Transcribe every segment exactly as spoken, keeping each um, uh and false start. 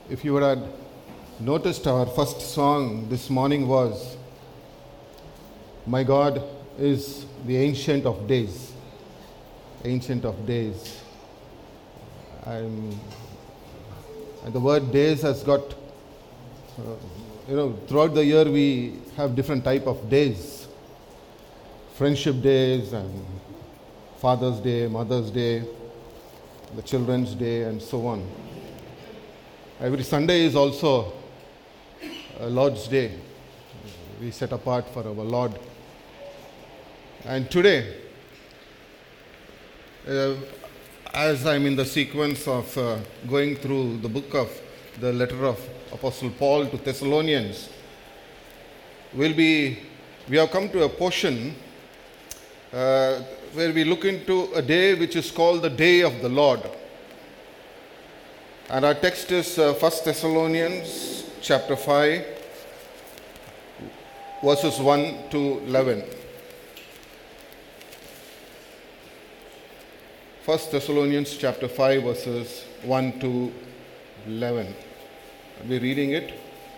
If you would have noticed, our first song this morning was, My God is the Ancient of Days. Ancient of Days. I'm, and the word days has got, uh, you know, throughout the year we have different type of days. Friendship days and Father's Day, Mother's Day, the Children's Day, and so on. Every Sunday is also a Lord's Day. We set apart for our Lord. And today, uh, as I'm in the sequence of uh, going through the book of the letter of Apostle Paul to Thessalonians, we'll be, we have come to a portion uh, where we look into a day which is called the Day of the Lord. And our text is uh, First Thessalonians chapter five, verses one to eleven. First Thessalonians chapter five, verses one to eleven. I'll be reading it.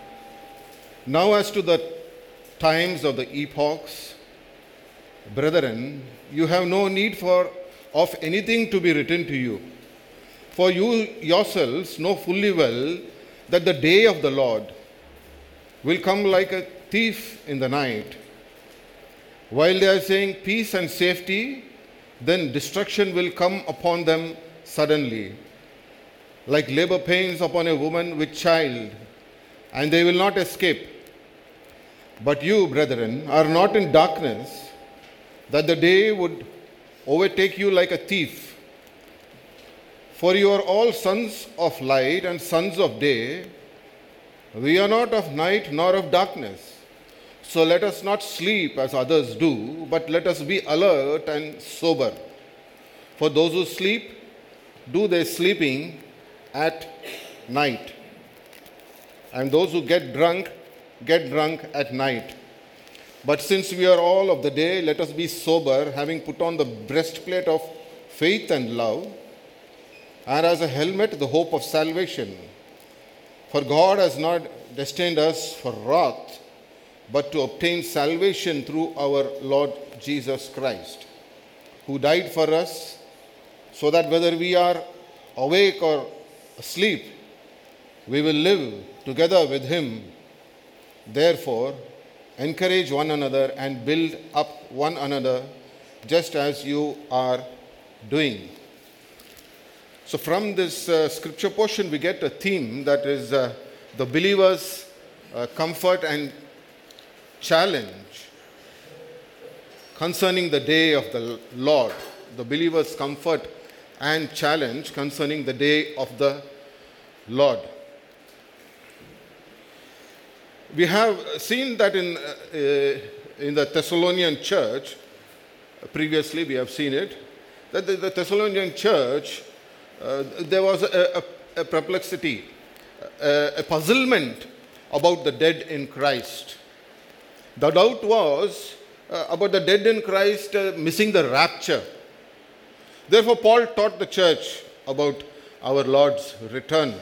Now as to the times of the epochs, brethren, you have no need for of anything to be written to you. For you yourselves know fully well that the day of the Lord will come like a thief in the night. While they are saying peace and safety, then destruction will come upon them suddenly, like labor pains upon a woman with child, and they will not escape. But you, brethren, are not in darkness, that the day would overtake you like a thief. For you are all sons of light and sons of day. We are not of night nor of darkness. So let us not sleep as others do, but let us be alert and sober. For those who sleep, do their sleeping at night. And those who get drunk, get drunk at night. But since we are all of the day, let us be sober, having put on the breastplate of faith and love, and as a helmet, the hope of salvation. For God has not destined us for wrath, but to obtain salvation through our Lord Jesus Christ, who died for us, so that whether we are awake or asleep, we will live together with Him. Therefore, encourage one another and build up one another, just as you are doing. So from this uh, scripture portion, we get a theme that is uh, the believer's uh, comfort and challenge concerning the day of the Lord. The believer's comfort and challenge concerning the day of the Lord. We have seen that in, uh, in the Thessalonian church, previously we have seen it, that the, the Thessalonian church, Uh, there was a, a, a perplexity, a, a puzzlement about the dead in Christ. The doubt was uh, about the dead in Christ uh, missing the rapture. Therefore, Paul taught the church about our Lord's return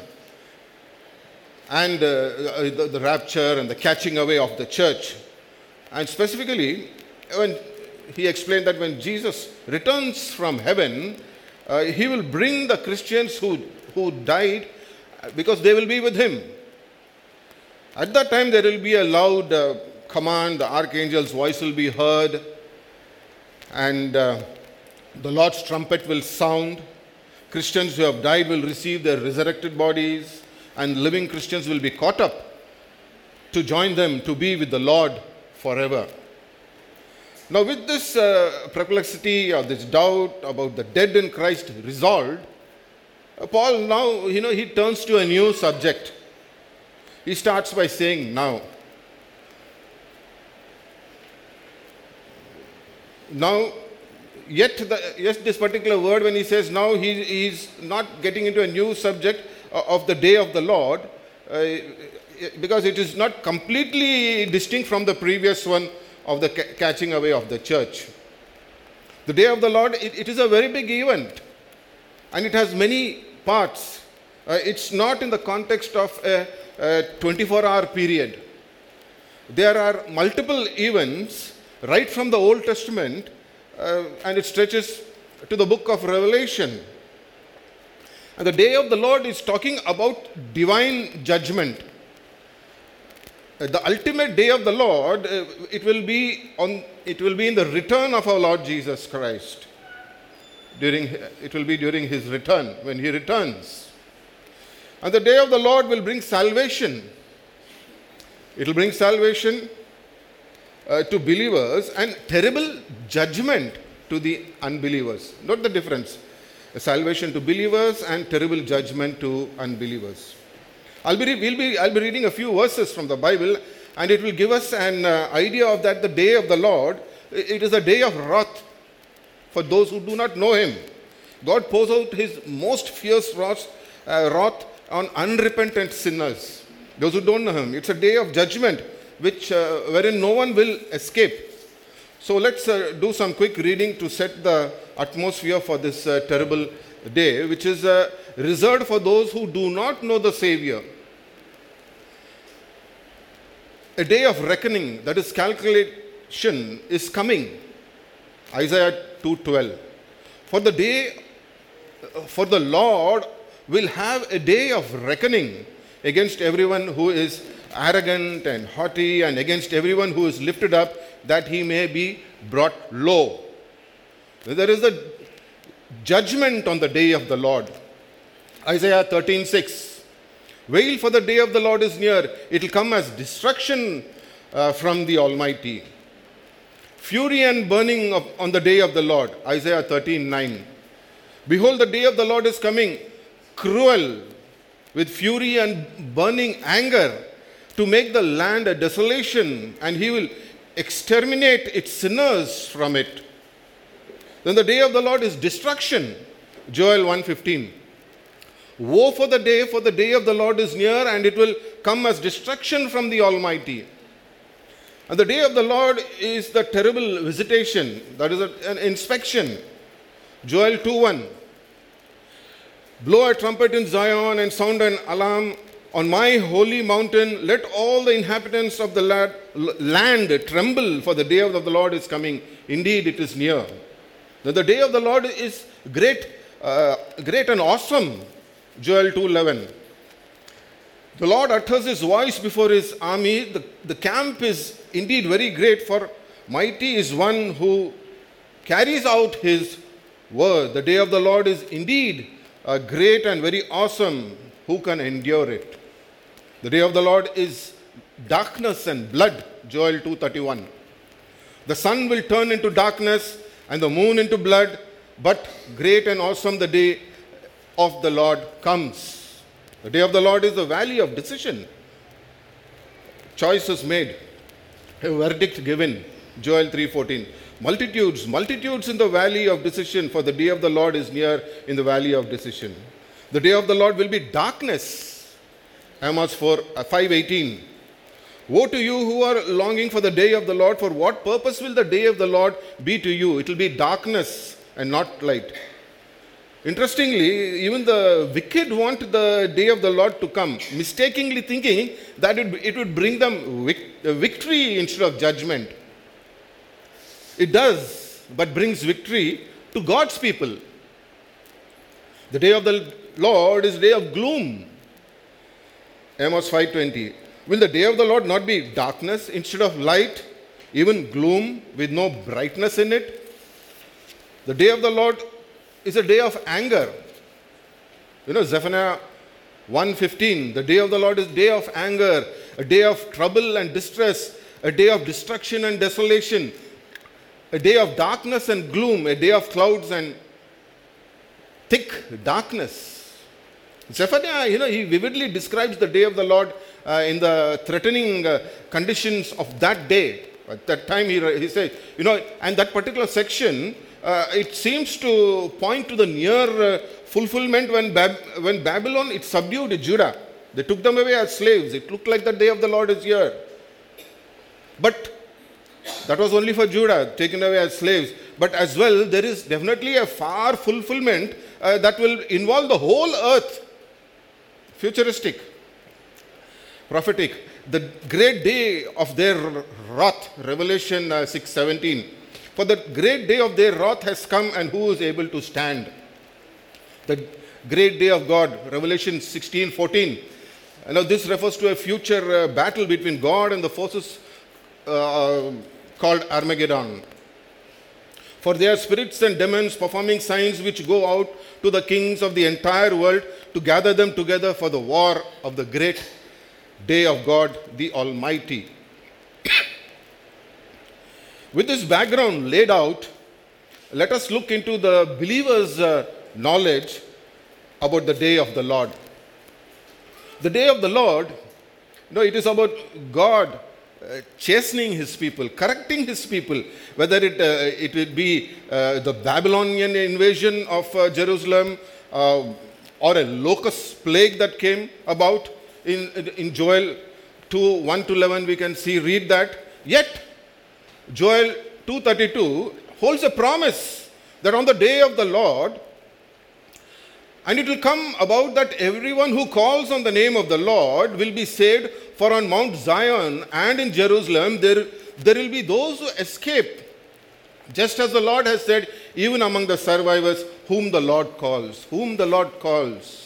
and uh, the, the rapture and the catching away of the church. And specifically, when he explained that when Jesus returns from heaven, Uh, he will bring the Christians who, who died because they will be with him. At that time there will be a loud uh, command, the archangel's voice will be heard, and uh, the Lord's trumpet will sound. Christians who have died will receive their resurrected bodies, and living Christians will be caught up to join them to be with the Lord forever. Now, with this uh, perplexity or this doubt about the dead in Christ resolved, uh, Paul now, you know, he turns to a new subject. He starts by saying, now. Now, yet, the, yet this particular word, when he says now, he, he's not getting into a new subject of the day of the Lord, uh, because it is not completely distinct from the previous one of the ca- catching away of the church. The day of the Lord, it, it is a very big event, and it has many parts. Uh, it's not in the context of a, a twenty-four hour period. There are multiple events right from the Old Testament, uh, and it stretches to the book of Revelation. And the day of the Lord is talking about divine judgment. Uh, the ultimate day of the Lord, uh, it will be on. It will be in the return of our Lord Jesus Christ. During it will be during His return, when He returns. And the day of the Lord will bring salvation. It will bring salvation uh, to believers and terrible judgment to the unbelievers. Note the difference. Salvation to believers and terrible judgment to unbelievers. I'll be, we'll be, I'll be reading a few verses from the Bible, and it will give us an uh, idea of that the day of the Lord, it is a day of wrath for those who do not know Him. God pours out His most fierce wrath, uh, wrath on unrepentant sinners, those who don't know Him. It's a day of judgment which uh, wherein no one will escape. So let's uh, do some quick reading to set the atmosphere for this uh, terrible day, which is uh, reserved for those who do not know the Savior. A day of reckoning, that is calculation, is coming. Isaiah two twelve. For the day, for the Lord will have a day of reckoning against everyone who is arrogant and haughty, and against everyone who is lifted up, that he may be brought low. There is a judgment on the day of the Lord. Isaiah thirteen six. Wail, for the day of the Lord is near. It will come as destruction uh, from the Almighty. Fury and burning of, on the day of the Lord. Isaiah thirteen nine. Behold, the day of the Lord is coming, cruel, with fury and burning anger, to make the land a desolation, and He will exterminate its sinners from it. Then the day of the Lord is destruction. Joel one fifteen. Woe for the day, for the day of the Lord is near, and it will come as destruction from the Almighty. And the day of the Lord is the terrible visitation, that is an inspection. Joel two one. Blow a trumpet in Zion and sound an alarm on my holy mountain. Let all the inhabitants of the land tremble, for the day of the Lord is coming. Indeed, it is near. That the day of the Lord is great, uh, great and awesome. Joel two eleven. The Lord utters His voice before His army. The, the camp is indeed very great, for mighty is one who carries out His word. The day of the Lord is indeed uh, great and very awesome. Who can endure it? The day of the Lord is darkness and blood. Joel two thirty-one. The sun will turn into darkness and the moon into blood, but great and awesome the day of the Lord comes. The day of the Lord is the valley of decision. Choice is made, a verdict given. Joel three fourteen. Multitudes, multitudes in the valley of decision, for the day of the Lord is near in the valley of decision. The day of the Lord will be darkness. Amos five eighteen. Woe to you who are longing for the day of the Lord, for what purpose will the day of the Lord be to you? It will be darkness and not light. Interestingly, even the wicked want the day of the Lord to come, mistakenly thinking that it, it would bring them vic- victory instead of judgment. It does, but brings victory to God's people. The day of the Lord is a day of gloom. Amos five twenty. Will the day of the Lord not be darkness instead of light, even gloom with no brightness in it? The day of the Lord is a day of anger. You know, Zephaniah one fifteen, the day of the Lord is a day of anger, a day of trouble and distress, a day of destruction and desolation, a day of darkness and gloom, a day of clouds and thick darkness. Zephaniah, you know, he vividly describes the day of the Lord uh, in the threatening uh, conditions of that day. At that time, he, he said, you know, and that particular section, uh, it seems to point to the near uh, fulfillment when, Bab- when Babylon, it subdued Judah. They took them away as slaves. It looked like the day of the Lord is here. But that was only for Judah, taken away as slaves. But as well, there is definitely a far fulfillment uh, that will involve the whole earth. futuristic, prophetic. The great day of their wrath, Revelation uh, six seventeen. For the great day of their wrath has come, and who is able to stand? The great day of God, Revelation sixteen fourteen. Now this refers to a future uh, battle between God and the forces uh, called Armageddon. For they are spirits and demons performing signs which go out to the kings of the entire world to gather them together for the war of the great day of God the Almighty. With this background laid out, let us look into the believer's uh, knowledge about the day of the Lord. The day of the Lord, you know, it is about God uh, chastening his people, correcting his people, whether it, uh, it would be uh, the Babylonian invasion of uh, Jerusalem uh, or a locust plague that came about. In, in Joel two, one to eleven, we can see, read that. Yet, Joel two thirty-two holds a promise that on the day of the Lord, and it will come about that everyone who calls on the name of the Lord will be saved, for on Mount Zion and in Jerusalem there, there will be those who escape. Just as the Lord has said, even among the survivors, whom the Lord calls. Whom the Lord calls.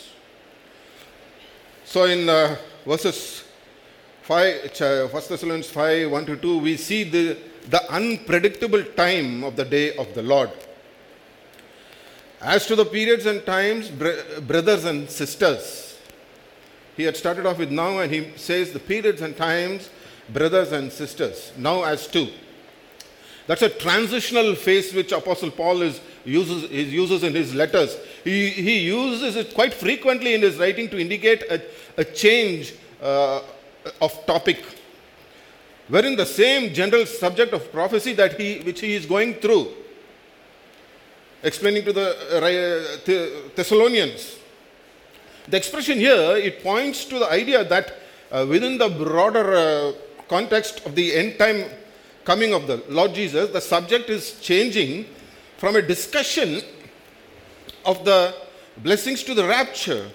So in uh, verses five, First Thessalonians five, one to two, we see the, the unpredictable time of the day of the Lord. As to the periods and times, brothers and sisters, he had started off with now, and he says the periods and times, brothers and sisters, now as to. That's a transitional phase which Apostle Paul is uses, he uses in his letters. He, he uses it quite frequently in his writing to indicate a, a change uh, of topic, wherein the same general subject of prophecy that he, which he is going through, explaining to the uh, Thessalonians. The expression here, it points to the idea that uh, within the broader uh, context of the end time coming of the Lord Jesus, the subject is changing from a discussion of the blessings to the rapture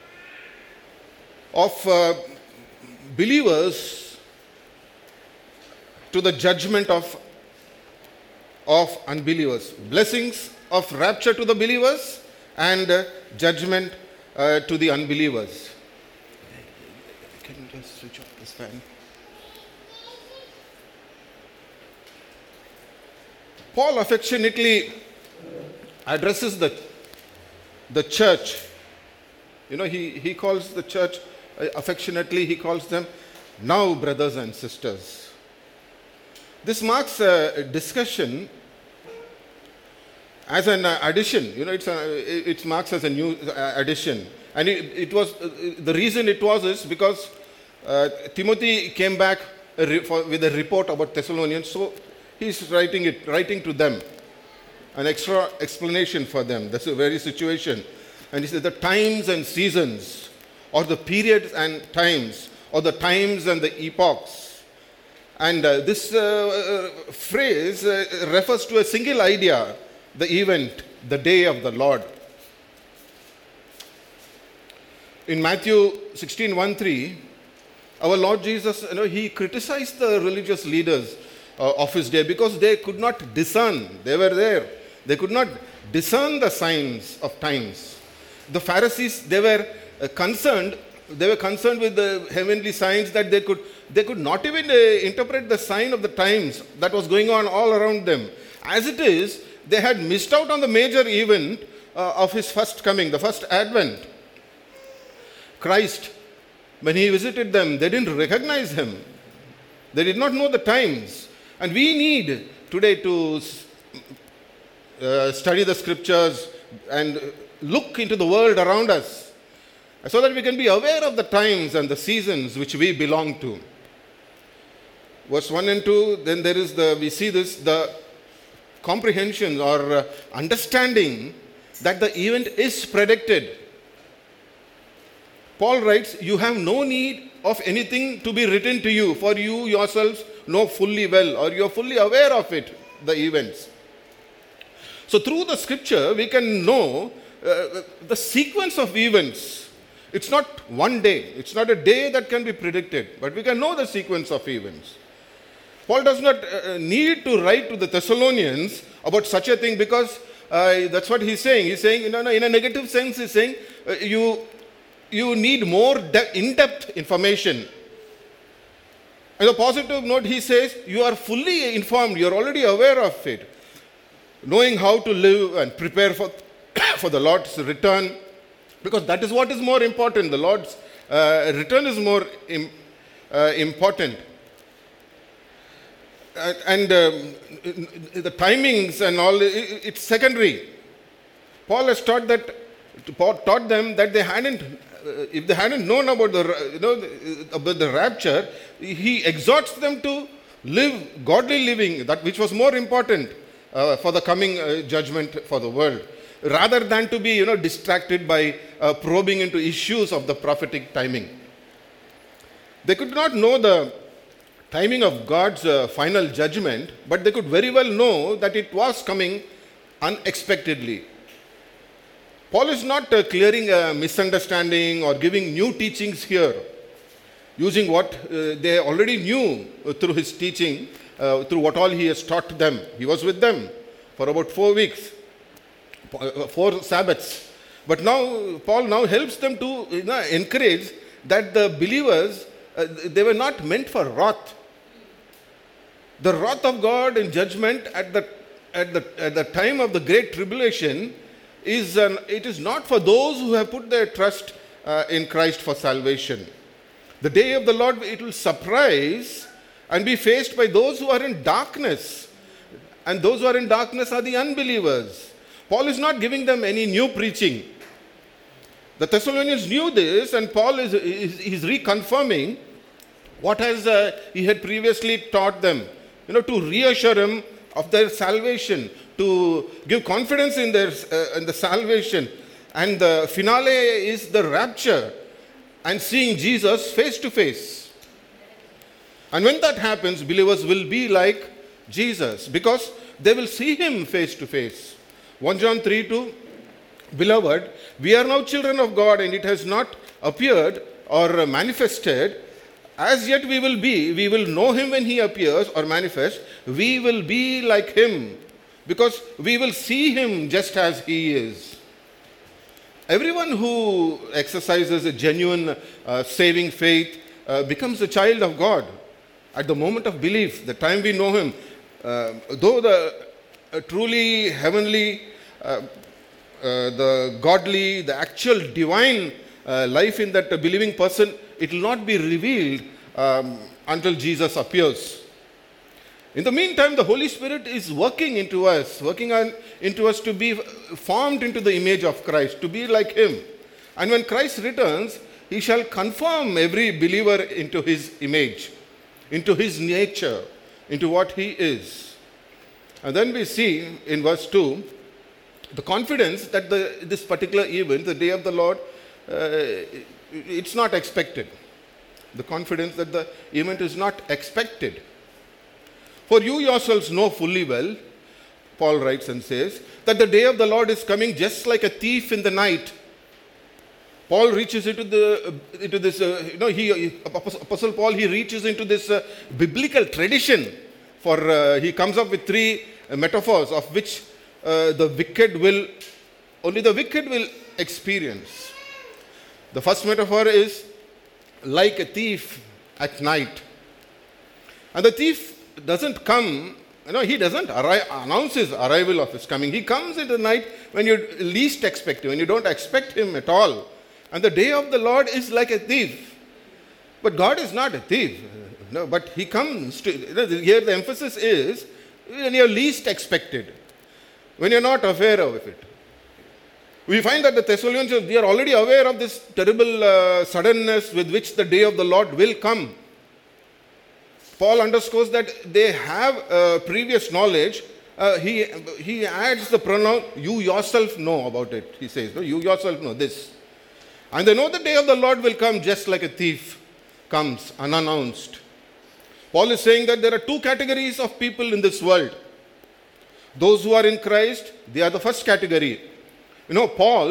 of uh, believers to the judgment of, of unbelievers. Blessings of rapture to the believers and uh, judgment uh, to the unbelievers. Can you just switch off this fan? Paul affectionately addresses the, the church. You know, he, he calls the church uh, affectionately, he calls them now brothers and sisters. This marks a discussion as an addition. You know, it's a, it marks as a new addition. And it, it was, uh, the reason it was is because uh, Timothy came back a re, for, with a report about Thessalonians, so he's writing it, writing to them, an extra explanation for them. That's the very situation. And he said the times and seasons, or the periods and times, or the times and the epochs. And uh, this uh, uh, phrase uh, refers to a single idea, the event, the day of the Lord. In Matthew sixteen, one, three, our Lord Jesus, you know, he criticized the religious leaders uh, of his day because they could not discern. They were there. They could not discern the signs of times. The Pharisees, they were uh, concerned. They were concerned with the heavenly signs that they could they could not even uh, interpret the sign of the times that was going on all around them. As it is, they had missed out on the major event uh, of his first coming, the first advent. Christ, when he visited them, they didn't recognize him. They did not know the times. And we need today to uh, study the scriptures and look into the world around us so that we can be aware of the times and the seasons which we belong to. Verse one and two, then there is the, we see this, the comprehension or uh, understanding that the event is predicted. Paul writes, you have no need of anything to be written to you, for you yourselves know fully well, or you are fully aware of it, the events. So through the scripture, we can know uh, the sequence of events It's not one day. It's not a day that can be predicted, but we can know the sequence of events. Paul does not uh, need to write to the Thessalonians about such a thing because uh, that's what he's saying. He's saying, in a, in a negative sense, he's saying uh, you, you need more de- in-depth information. On a positive note, he says, you are fully informed, you are already aware of it, knowing how to live and prepare for, for the Lord's return, because that is what is more important. The Lord's uh, return is more im- uh, important. Uh, and um, the timings and all, it, it's secondary. Paul has taught that, Paul taught them that they hadn't, uh, if they hadn't known about the, you know, about the rapture, he exhorts them to live godly living, that which was more important uh, for the coming uh, judgment for the world, rather than to be, you know, distracted by uh, probing into issues of the prophetic timing. They could not know the timing of God's uh, final judgment, but they could very well know that it was coming unexpectedly. Paul is not uh, clearing a misunderstanding or giving new teachings here, using what uh, they already knew uh, through his teaching, uh, through what all he has taught them. He was with them for about four weeks, four Sabbaths. But now, Paul now helps them to, you know, encourage that the believers, uh, they were not meant for wrath. The wrath of God in judgment at the, at the, at the time of the great tribulation is an, it is not for those who have put their trust uh, in Christ for salvation. The day of the Lord, it will surprise and be faced by those who are in darkness. And those who are in darkness are the unbelievers. Paul is not giving them any new preaching. The Thessalonians knew this, and Paul is, is, is reconfirming what has uh, he had previously taught them, you know, to reassure them of their salvation, to give confidence in their uh, in the salvation. And the finale is the rapture and seeing Jesus face to face. And when that happens, believers will be like Jesus because they will see him face to face. First John three two, beloved, we are now children of God, and it has not appeared or manifested. As yet we will be, we will know him when he appears or manifests. We will be like him because we will see him just as he is. Everyone who exercises a genuine uh, saving faith uh, becomes a child of God at the moment of belief, the time we know him. Uh, though the uh, truly heavenly, uh, uh, the godly, the actual divine uh, life in that believing person, it will not be revealed um, until Jesus appears. In the meantime, the Holy Spirit is working into us, working on, into us to be formed into the image of Christ, to be like him. And when Christ returns, he shall conform every believer into his image, into his nature, into what he is. And then we see in verse two, the confidence that the, this particular event, the day of the Lord, uh, it's not expected. The confidence that the event is not expected. For you yourselves know fully well, Paul writes and says, that the day of the Lord is coming just like a thief in the night. Paul reaches into the into this, uh, you know, he Apostle Paul, he reaches into this uh, biblical tradition. For uh, he comes up with three uh, metaphors of which uh, the wicked will, only the wicked will experience. The first metaphor is like a thief at night. And the thief doesn't come, you know, he doesn't arri- announce his arrival of his coming. He comes in the night when you least expect him, when you don't expect him at all. And the day of the Lord is like a thief. But God is not a thief. No, but he comes to, you know, here the emphasis is when you're least expected, when you're not aware of it. We find that the Thessalonians, they are already aware of this terrible uh, suddenness with which the day of the Lord will come. Paul underscores that they have uh, previous knowledge. Uh, he, he adds the pronoun, you yourself know about it, he says. No, you yourself know this. And they know the day of the Lord will come just like a thief comes unannounced. Paul is saying that there are two categories of people in this world. Those who are in Christ, they are the first category. You know, Paul,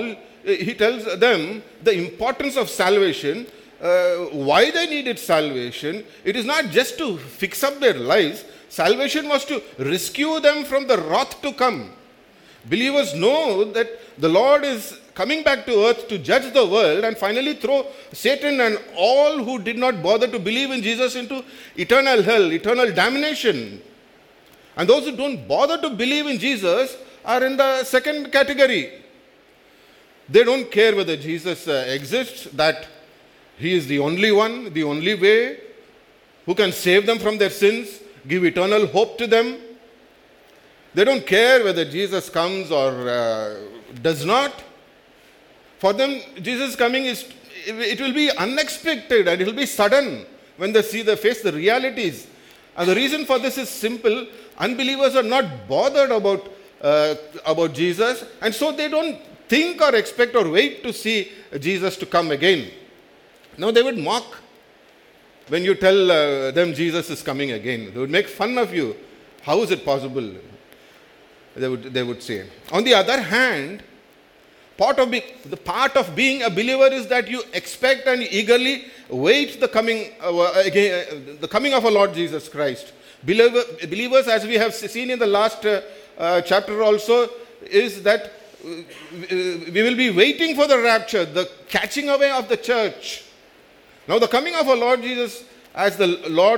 he tells them the importance of salvation, uh, why they needed salvation. It is not just to fix up their lives. Salvation was to rescue them from the wrath to come. Believers know that the Lord is coming back to earth to judge the world and finally throw Satan and all who did not bother to believe in Jesus into eternal hell, eternal damnation. And those who don't bother to believe in Jesus are in the second category. They don't care whether Jesus uh, exists, that he is the only one, the only way who can save them from their sins, give eternal hope to them. They don't care whether Jesus comes or uh, does not. For them, Jesus' coming is, it will be unexpected and it will be sudden when they see the face, the realities. And the reason for this is simple. Unbelievers are not bothered about, uh, about Jesus, and so they don't think or expect or wait to see Jesus to come again. No, they would mock when you tell uh, them Jesus is coming again. They would make fun of you. How is it possible? They would, they would say. On the other hand, part of, be, the part of being a believer is that you expect and eagerly wait the coming, uh, again, uh, the coming of our Lord Jesus Christ. Believer, believers, as we have seen in the last uh, uh, chapter also, is that uh, we will be waiting for the rapture, the catching away of the church. Now the coming of our Lord Jesus, as the Lord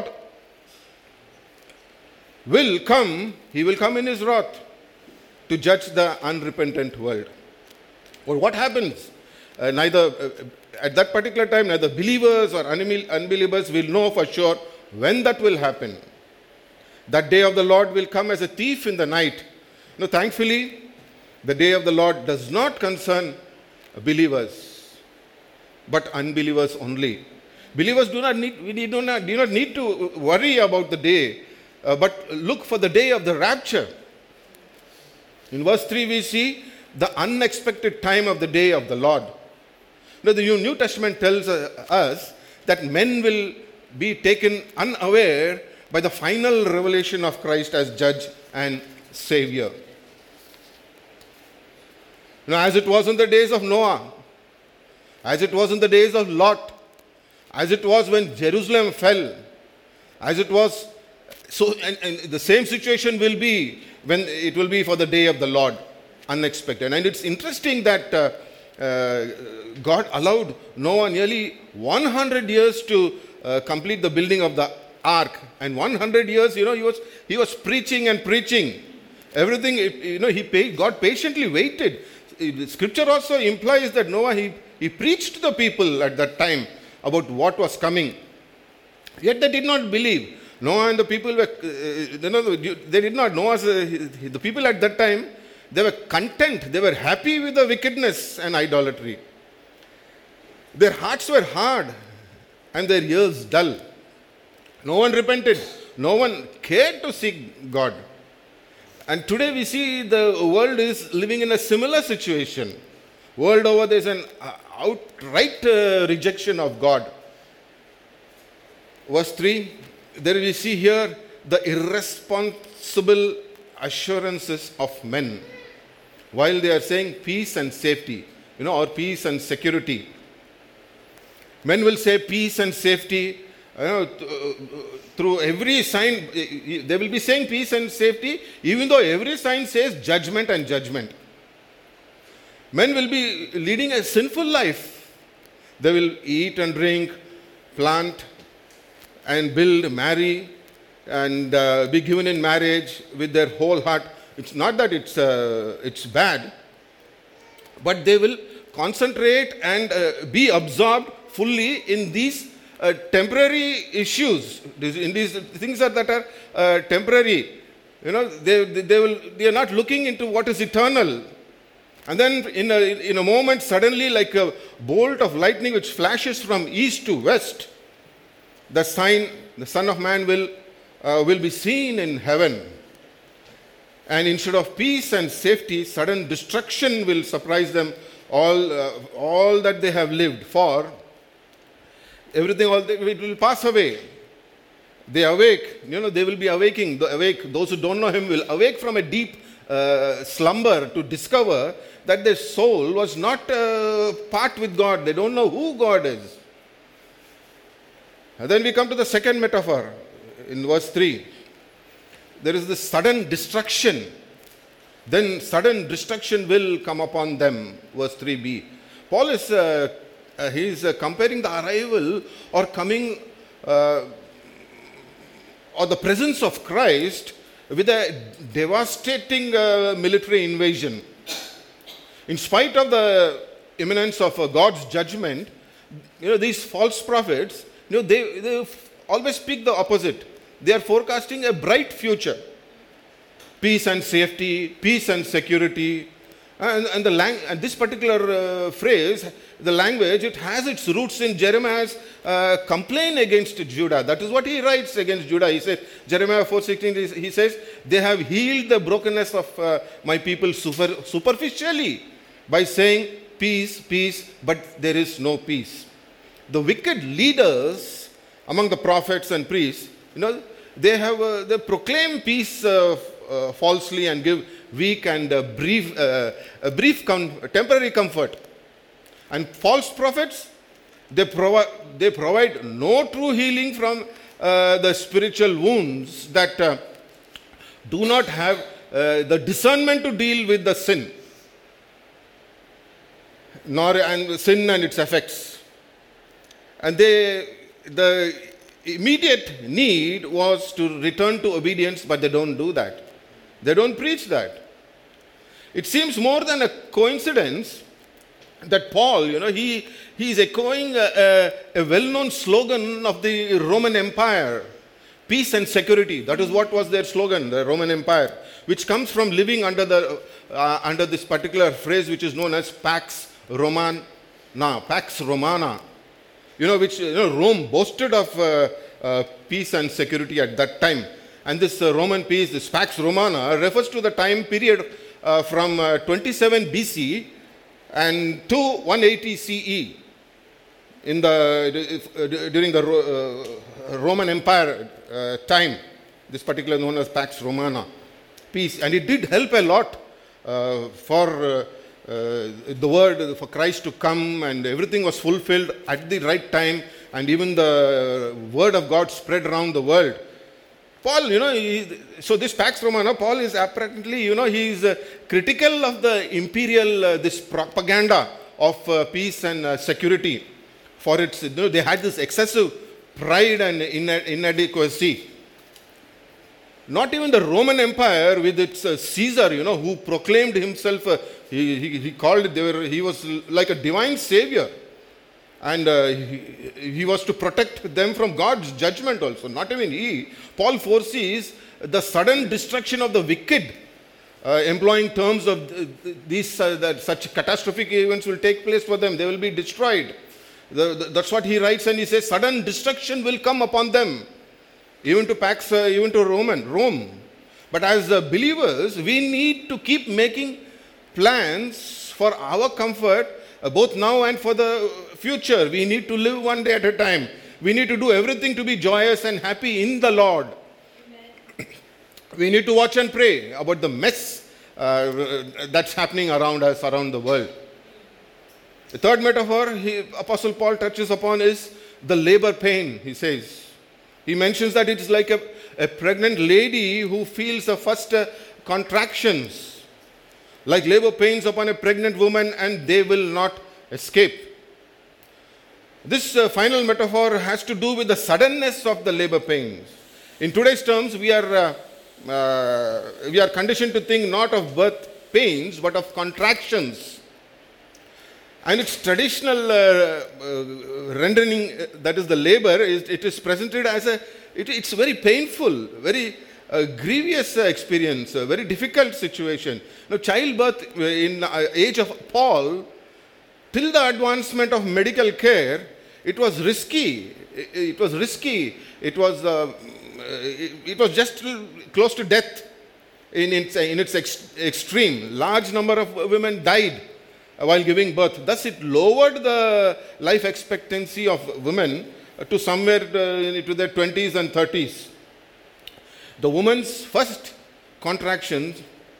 will come, he will come in his wrath to judge the unrepentant world. Well, what happens? Uh, neither uh, at that particular time, neither believers or unbelievers will know for sure when that will happen. That day of the Lord will come as a thief in the night. No, thankfully, the day of the Lord does not concern believers, but unbelievers only. Believers do not need, we do not, do not need to worry about the day, uh, but look for the day of the rapture. In verse three, we see the unexpected time of the day of the Lord. Now, the New Testament tells us that men will be taken unaware by the final revelation of Christ as judge and savior. Now, as it was in the days of Noah, as it was in the days of Lot, as it was when Jerusalem fell, as it was, so and, and the same situation will be when it will be for the day of the Lord, unexpected. And it's interesting that uh, uh, God allowed Noah nearly one hundred years to uh, complete the building of the ark. And one hundred years, you know, he was he was preaching and preaching. Everything, you know, he paid, God patiently waited. Scripture also implies that Noah, he, he preached to the people at that time about what was coming. Yet they did not believe. Noah and the people were, uh, you know, they did not. Noah's, uh, the people at that time, they were content. They were happy with the wickedness and idolatry. Their hearts were hard and their ears dull. No one repented. No one cared to seek God. And today we see the world is living in a similar situation. World over there is an outright uh, rejection of God. Verse three, there we see here the irresponsible assurances of men. While they are saying peace and safety, you know, or peace and security. Men will say peace and safety. You know, through every sign, they will be saying peace and safety, even though every sign says judgment and judgment. Men will be leading a sinful life. They will eat and drink, plant and build, marry, and uh, be given in marriage with their whole heart. It's not that it's, uh, it's bad, but they will concentrate and uh, be absorbed fully in these Uh, temporary issues, in these things that, that are uh, temporary. You know, they, they will they are not looking into what is eternal. And then in a, in a moment, suddenly like a bolt of lightning which flashes from east to west, the sign, the Son of Man will, uh, will be seen in heaven. And instead of peace and safety, sudden destruction will surprise them, all, uh, all that they have lived for. Everything, all it will pass away. They awake, you know, they will be awaking. The awake, those who don't know him will awake from a deep uh, slumber to discover that their soul was not uh, part with God. They don't know who God is. And then we come to the second metaphor in verse three. There is this sudden destruction. Then sudden destruction will come upon them. Verse three b. Paul is uh, uh, he is uh, comparing the arrival or coming uh, or the presence of Christ with a devastating uh, military invasion. In spite of the imminence of uh, God's judgment, you know, these false prophets, you know, they, they always speak the opposite. They are forecasting a bright future. Peace and safety, peace and security. And, and, the lang- and this particular uh, phrase, the language, it has its roots in Jeremiah's uh, complaint against Judah. That is what he writes against Judah. He says, Jeremiah four sixteen, he says, they have healed the brokenness of uh, my people super- superficially by saying, peace, peace, but there is no peace. The wicked leaders among the prophets and priests, you know, they have uh, they proclaim peace uh, uh, falsely and give weak and uh, brief, uh, a brief com- temporary comfort. And false prophets, they provide they provide no true healing from uh, the spiritual wounds that uh, do not have uh, the discernment to deal with the sin, nor and sin and its effects. And they the immediate need was to return to obedience, but they don't do that. They don't preach that. It seems more than a coincidence that Paul, you know, he, he is echoing a, a, a well-known slogan of the Roman Empire, peace and security. That is what was their slogan, the Roman Empire, which comes from living under the uh, under this particular phrase which is known as Pax Romana, Pax Romana. You know, which you know, Rome boasted of uh, uh, peace and security at that time. And this uh, Roman peace, this Pax Romana, refers to the time period uh, from uh, twenty-seven B C and to one eighty C E in the uh, during the uh, Roman Empire uh, time. This particular known as Pax Romana, peace, and it did help a lot uh, for. Uh, Uh, the word for Christ to come, and everything was fulfilled at the right time, and even the word of God spread around the world. Paul, you know, he, so this Pax Romana, Paul is apparently, you know, he is uh, critical of the imperial, uh, this propaganda of uh, peace and uh, security. For its, you know, they had this excessive pride and inadequacy. Not even the Roman Empire with its uh, Caesar, you know, who proclaimed himself, uh, he, he, he called it, they were, he was like a divine savior. And uh, he, he was to protect them from God's judgment also. Not even he. Paul foresees the sudden destruction of the wicked, uh, employing terms of these, uh, that such catastrophic events will take place for them. They will be destroyed. The, the, that's what he writes, and he says, sudden destruction will come upon them. Even to Pax, uh, even to Roman, Rome. But as uh, believers, we need to keep making plans for our comfort, uh, both now and for the future. We need to live one day at a time. We need to do everything to be joyous and happy in the Lord. We need to watch and pray about the mess uh, that's happening around us, around the world. The third metaphor he, Apostle Paul touches upon is the labor pain, he says. He mentions that it's like a, a pregnant lady who feels the first uh, contractions, like labor pains upon a pregnant woman, and they will not escape. This uh, final metaphor has to do with the suddenness of the labor pains. In today's terms, we are, uh, uh, we are conditioned to think not of birth pains, but of contractions. And its traditional uh, uh, rendering, uh, that is the labor, is, it is presented as a, it, it's very painful, very uh, grievous uh, experience, a very difficult situation. Now, childbirth in uh, age of Paul, till the advancement of medical care, it was risky. It, it was risky. It was, uh, it, it was just close to death in its, in its ex- extreme. Large number of women died while giving birth. Thus, it lowered the life expectancy of women to somewhere uh, to their twenties and thirties. The woman's first contractions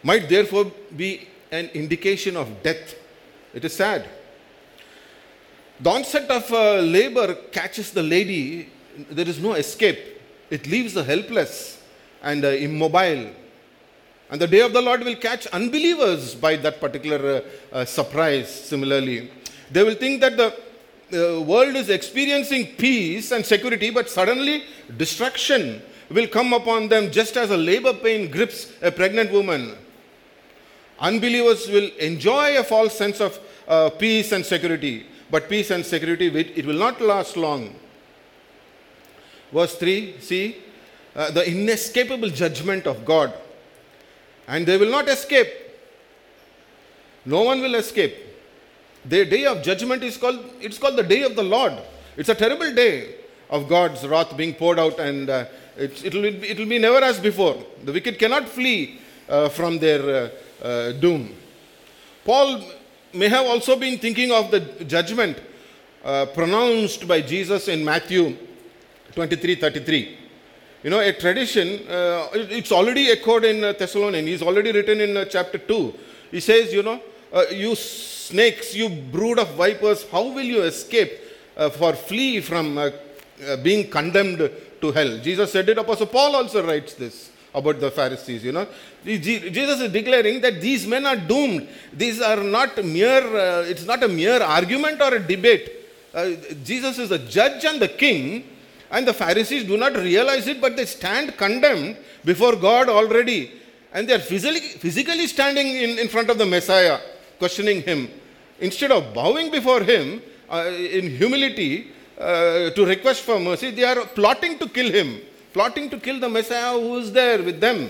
might therefore be an indication of death. It is sad. The onset of uh, labor catches the lady. There is no escape. It leaves the helpless and uh, immobile. And the day of the Lord will catch unbelievers by that particular uh, uh, surprise. Similarly, they will think that the uh, world is experiencing peace and security, but suddenly destruction will come upon them just as a labor pain grips a pregnant woman. Unbelievers will enjoy a false sense of uh, peace and security, but peace and security, it will not last long. Verse three, see, uh, the inescapable judgment of God. And they will not escape. No one will escape. The day of judgment is called, it's called the day of the Lord. It's a terrible day of God's wrath being poured out, and uh, it will be, it'll be never as before. The wicked cannot flee uh, from their uh, uh, doom. Paul may have also been thinking of the judgment uh, pronounced by Jesus in Matthew twenty-three thirty-three. You know, a tradition, uh, it's already echoed in uh, Thessalonians. He's already written in uh, chapter two. He says, you know, uh, you snakes, you brood of vipers, how will you escape uh, for flee from uh, uh, being condemned to hell? Jesus said it. Apostle Paul also writes this about the Pharisees, you know. Jesus is declaring that these men are doomed. These are not mere, uh, it's not a mere argument or a debate. Uh, Jesus is the judge and the king. And the Pharisees do not realize it, but they stand condemned before God already. And they are physically, physically standing in, in front of the Messiah, questioning him. Instead of bowing before him uh, in humility uh, to request for mercy, they are plotting to kill him, plotting to kill the Messiah who is there with them.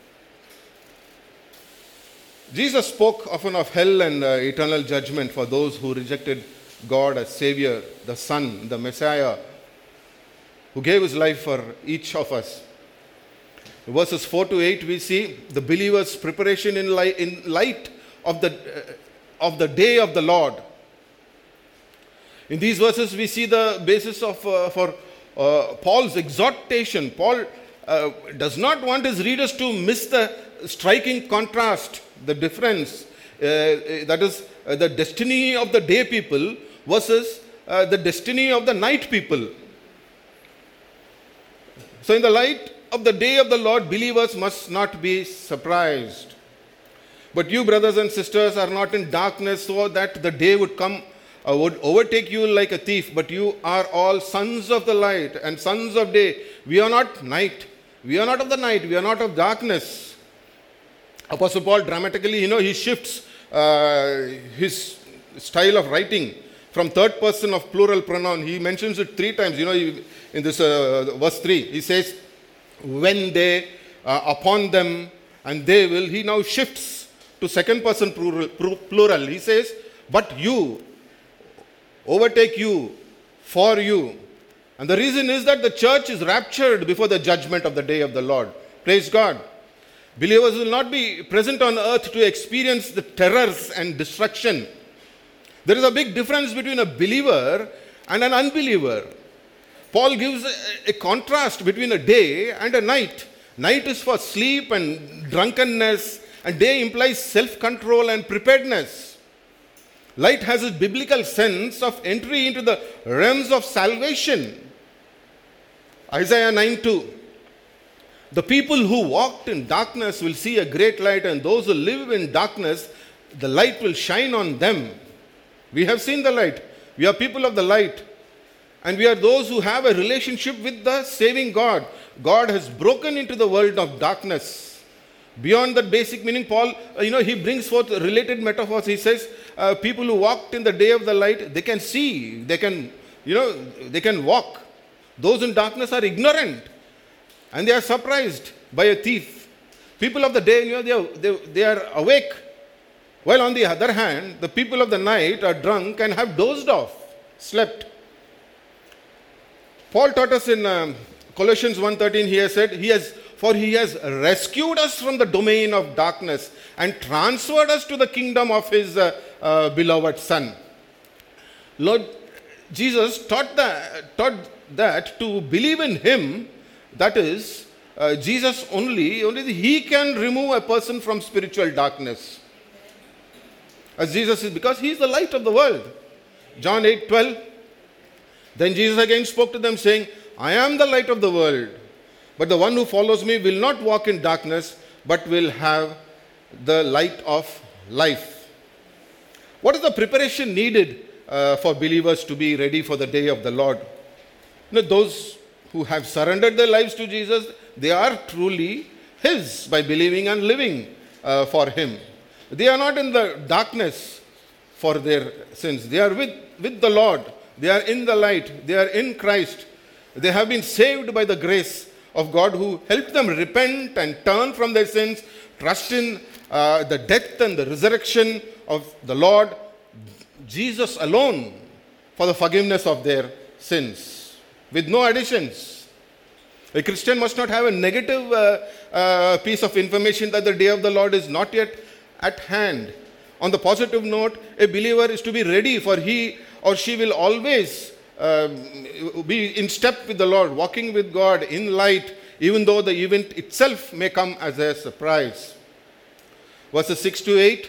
Jesus spoke often of hell and uh, eternal judgment for those who rejected God as Savior, the Son, the Messiah, who gave his life for each of us. In verses four to eight, we see the believer's preparation in light, in light of, the, uh, of the day of the Lord. In these verses, we see the basis of uh, for uh, Paul's exhortation. Paul uh, does not want his readers to miss the striking contrast, the difference, uh, that is, uh, the destiny of the day people versus uh, the destiny of the night people. So in the light of the day of the Lord, believers must not be surprised. But you, brothers and sisters, are not in darkness so that the day would come, uh, would overtake you like a thief. But you are all sons of the light and sons of day. We are not night. We are not of the night. We are not of darkness. Apostle Paul dramatically, you know, he shifts uh, his style of writing from third person of plural pronoun. He mentions it three times, you know, in this uh, verse three. He says, when they, uh, upon them, and they will. He now shifts to second person plural. plural. He says, but you, overtake you, for you. And the reason is that the church is raptured before the judgment of the day of the Lord. Praise God. Believers will not be present on earth to experience the terrors and destruction. There is a big difference between a believer and an unbeliever. Paul gives a, a contrast between a day and a night. Night is for sleep and drunkenness, and day implies self-control and preparedness. Light has a biblical sense of entry into the realms of salvation. Isaiah nine two. The people who walked in darkness will see a great light, and those who live in darkness, the light will shine on them. We have seen the light. We are people of the light. And we are those who have a relationship with the saving God. God has broken into the world of darkness. Beyond that basic meaning, Paul, you know, he brings forth related metaphors. He says, uh, people who walked in the day of the light, they can see, they can, you know, they can walk. Those in darkness are ignorant. And they are surprised by a thief. People of the day, you know, they are, they, they are awake. While on the other hand, the people of the night are drunk and have dozed off, slept. Paul taught us in um, Colossians one thirteen, he has said, he has, for he has rescued us from the domain of darkness and transferred us to the kingdom of his uh, uh, beloved Son. Lord Jesus taught that, taught that to believe in him, that is, uh, Jesus only, only He can remove a person from spiritual darkness. As Jesus is, because He is the light of the world. John eight twelve. Then Jesus again spoke to them, saying, I am the light of the world, but the one who follows me will not walk in darkness, but will have the light of life. What is the preparation needed uh, for believers to be ready for the day of the Lord? You know, those who have surrendered their lives to Jesus, they are truly His by believing and living uh, for Him. They are not in the darkness for their sins. They are with, with the Lord. They are in the light. They are in Christ. They have been saved by the grace of God, who helped them repent and turn from their sins, trust in uh, the death and the resurrection of the Lord Jesus alone for the forgiveness of their sins, with no additions. A Christian must not have a negative uh, uh, piece of information that the day of the Lord is not yet at hand. On the positive note, a believer is to be ready, for he or she will always uh, be in step with the Lord, walking with God in light, even though the event itself may come as a surprise. Verses six to eight.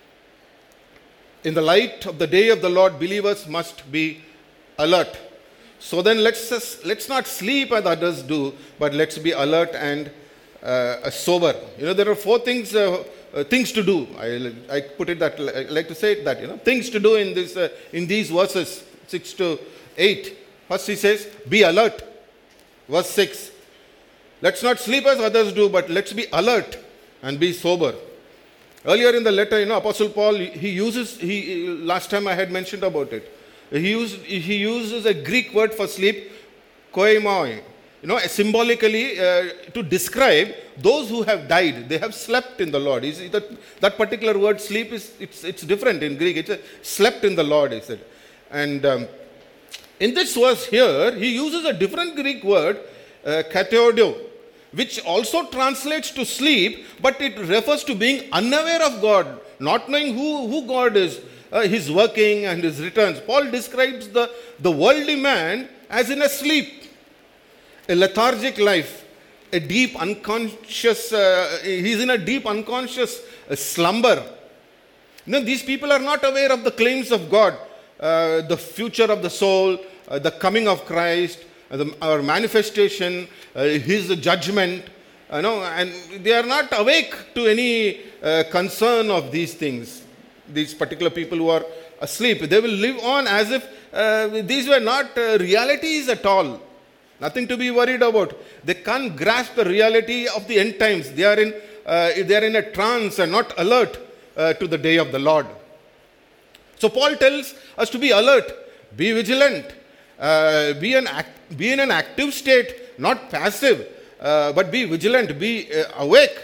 In the light of the day of the Lord, believers must be alert. So then let's just, let's not sleep as others do, but let's be alert and uh, sober. You know, there are four things uh, uh, things to do. I, I put it that I like to say it that you know things to do in this uh, in these verses six to eight. First he says, be alert. Verse six. Let's not sleep as others do, but let's be alert and be sober. Earlier in the letter, you know, Apostle Paul, he uses, he last time I had mentioned about it. He, used, he uses a Greek word for sleep, koimoi, you know, symbolically uh, to describe those who have died. They have slept in the Lord. You see, that, that particular word sleep is it's, it's different in Greek. It's a, slept in the Lord, he said. And um, in this verse here, he uses a different Greek word, uh, kateodio, which also translates to sleep, but it refers to being unaware of God, not knowing who, who God is, uh, His working and His returns. Paul describes the, the worldly man as in a sleep, a lethargic life, a deep unconscious, uh, he's in a deep unconscious uh, slumber. You know, these people are not aware of the claims of God, uh, the future of the soul, uh, the coming of Christ, uh, the, our manifestation, uh, His judgment, you know, and they are not awake to any uh, concern of these things. These particular people who are asleep, they will live on as if uh, these were not uh, realities at all. Nothing to be worried about. They can't grasp the reality of the end times. They are in, uh, they are in a trance and not alert uh, to the day of the Lord. So Paul tells us to be alert, be vigilant, uh, be, an act, be in an active state, not passive, uh, but be vigilant, be uh, awake.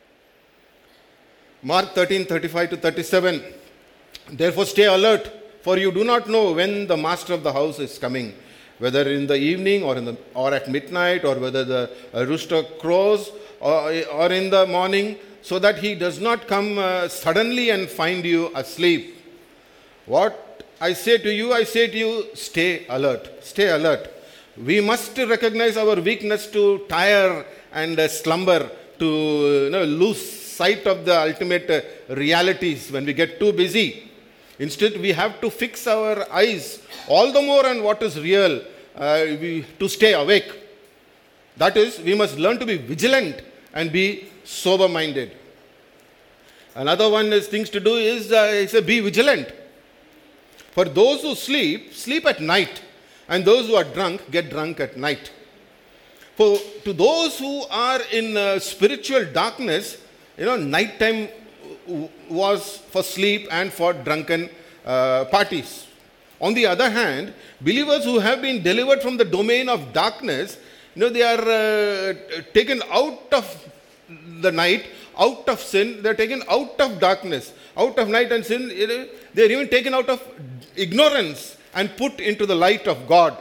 Mark thirteen, thirty-five to thirty-seven. Therefore stay alert, for you do not know when the master of the house is coming, whether in the evening or in the or at midnight, or whether the uh, rooster crows or, or in the morning, so that he does not come uh, suddenly and find you asleep. What I say to you, I say to you, stay alert. Stay alert. We must recognize our weakness to tire and uh, slumber, to you know, lose sight of the ultimate uh, realities when we get too busy. Instead, we have to fix our eyes all the more on what is real, uh, we, to stay awake. That is, we must learn to be vigilant and be sober-minded. Another one is things to do is, uh, is uh, be vigilant. For those who sleep, sleep at night, and those who are drunk, get drunk at night. For to those who are in uh, spiritual darkness, you know, nighttime was for sleep and for drunken uh, parties. On the other hand, believers who have been delivered from the domain of darkness, you know, they are uh, taken out of the night, out of sin. They are taken out of darkness, out of night and sin. They are even taken out of ignorance and put into the light of God.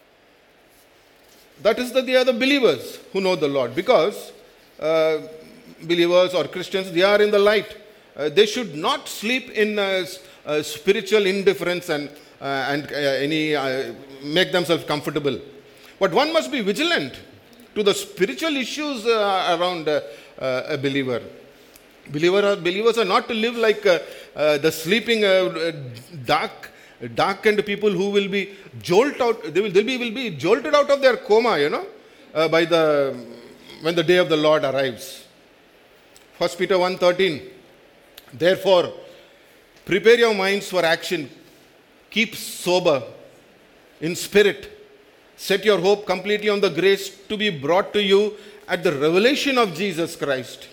That is that they are the believers who know the Lord, because uh, believers or Christians, they are in the light. Uh, they should not sleep in uh, uh, spiritual indifference and uh, and uh, any uh, make themselves comfortable. But one must be vigilant. to the spiritual issues uh, around uh, uh, a believer. Believer, believers are not to live like uh, uh, the sleeping, uh, dark, darkened people who will be jolted out. They will, they will, be, will be jolted out of their coma, you know, uh, by the when the day of the Lord arrives. First Peter one thirteen. Therefore, prepare your minds for action. Keep sober in spirit. Set your hope completely on the grace to be brought to you at the revelation of Jesus Christ.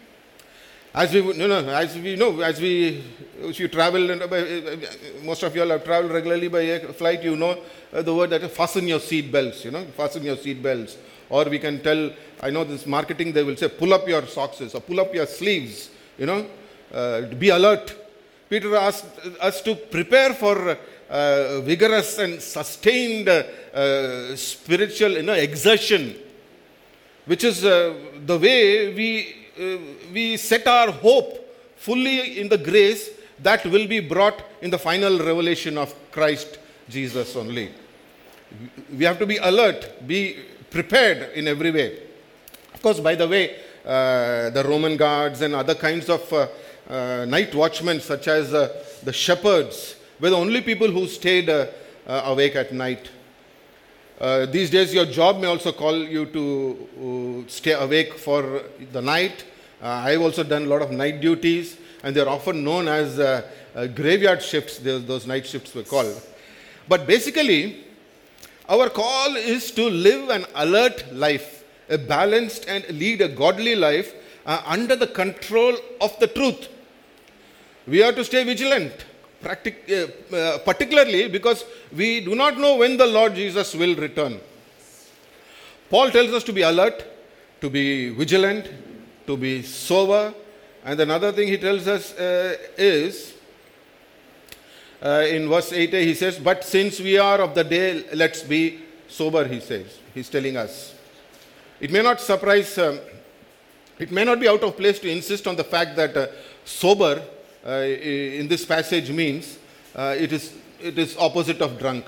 As we, you know, as we know, as we, if you travel, most of you all have traveled regularly by air flight, you know the word that fasten your seat belts, you know, fasten your seat belts. Or we can tell, I know this marketing, they will say, pull up your socks or pull up your sleeves, you know, uh, be alert. Peter asked us to prepare for uh, vigorous and sustained uh, uh, spiritual, you know, exertion, which is uh, the way we uh, we set our hope fully in the grace that will be brought in the final revelation of Christ Jesus only. We have to be alert, be prepared in every way. Of course, by the way, uh, the Roman guards and other kinds of uh, uh, night watchmen, such as uh, the shepherds, were the only people who stayed uh, uh, awake at night. Uh, these days, your job may also call you to uh, stay awake for the night. Uh, I've also done a lot of night duties, and they're often known as uh, uh, graveyard shifts. Those, those night shifts were called. But basically, our call is to live an alert life, a balanced and lead a godly life uh, under the control of the truth. We are to stay vigilant, practic- uh, uh, particularly because we do not know when the Lord Jesus will return. Paul tells us to be alert, to be vigilant, to be sober. And another thing he tells us uh, is, uh, in verse eight, he says, but since we are of the day, let's be sober, he says. He's telling us. It may not surprise, um, it may not be out of place to insist on the fact that uh, sober uh, in this passage means uh, it is it is opposite of drunk.